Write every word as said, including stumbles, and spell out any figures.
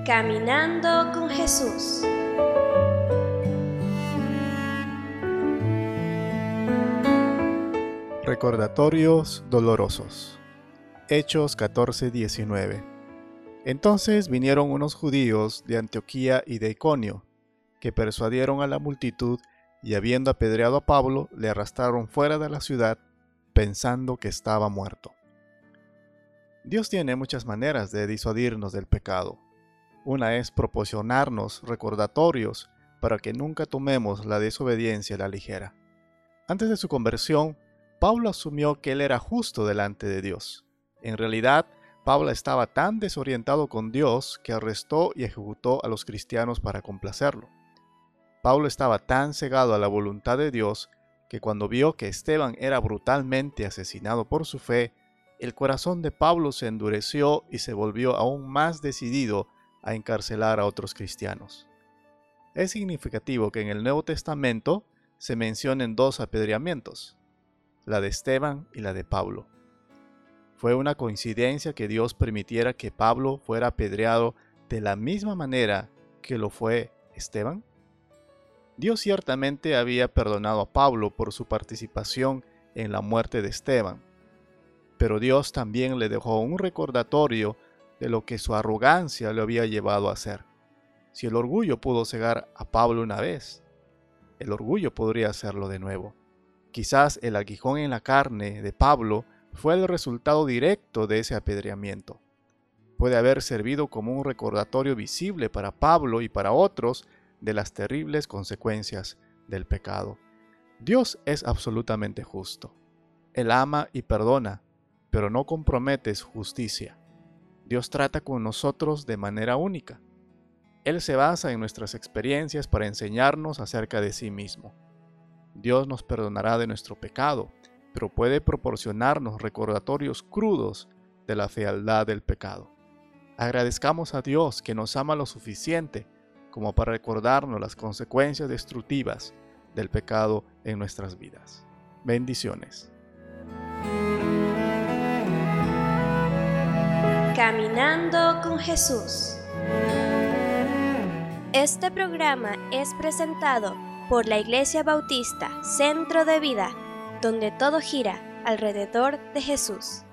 Caminando con Jesús. Recordatorios dolorosos. Hechos catorce diecinueve. Entonces vinieron unos judíos de Antioquía y de Iconio, que persuadieron a la multitud y habiendo apedreado a Pablo, le arrastraron fuera de la ciudad, pensando que estaba muerto. Dios tiene muchas maneras de disuadirnos del pecado. Una es proporcionarnos recordatorios para que nunca tomemos la desobediencia a la ligera. Antes de su conversión, Pablo asumió que él era justo delante de Dios. En realidad, Pablo estaba tan desorientado con Dios que arrestó y ejecutó a los cristianos para complacerlo. Pablo estaba tan cegado a la voluntad de Dios que cuando vio que Esteban era brutalmente asesinado por su fe, el corazón de Pablo se endureció y se volvió aún más decidido a encarcelar a otros cristianos. Es significativo que en el Nuevo Testamento se mencionen dos apedreamientos, la de Esteban y la de Pablo. ¿Fue una coincidencia que Dios permitiera que Pablo fuera apedreado de la misma manera que lo fue Esteban? Dios ciertamente había perdonado a Pablo por su participación en la muerte de Esteban, pero Dios también le dejó un recordatorio de lo que su arrogancia le había llevado a hacer. Si el orgullo pudo cegar a Pablo una vez, el orgullo podría hacerlo de nuevo. Quizás el aguijón en la carne de Pablo fue el resultado directo de ese apedreamiento. Puede haber servido como un recordatorio visible para Pablo y para otros de las terribles consecuencias del pecado. Dios es absolutamente justo. Él ama y perdona, pero no compromete su justicia. Dios trata con nosotros de manera única. Él se basa en nuestras experiencias para enseñarnos acerca de sí mismo. Dios nos perdonará de nuestro pecado, pero puede proporcionarnos recordatorios crudos de la fealdad del pecado. Agradezcamos a Dios que nos ama lo suficiente como para recordarnos las consecuencias destructivas del pecado en nuestras vidas. Bendiciones. Caminando con Jesús. Este programa es presentado por la Iglesia Bautista Centro de Vida, donde todo gira alrededor de Jesús.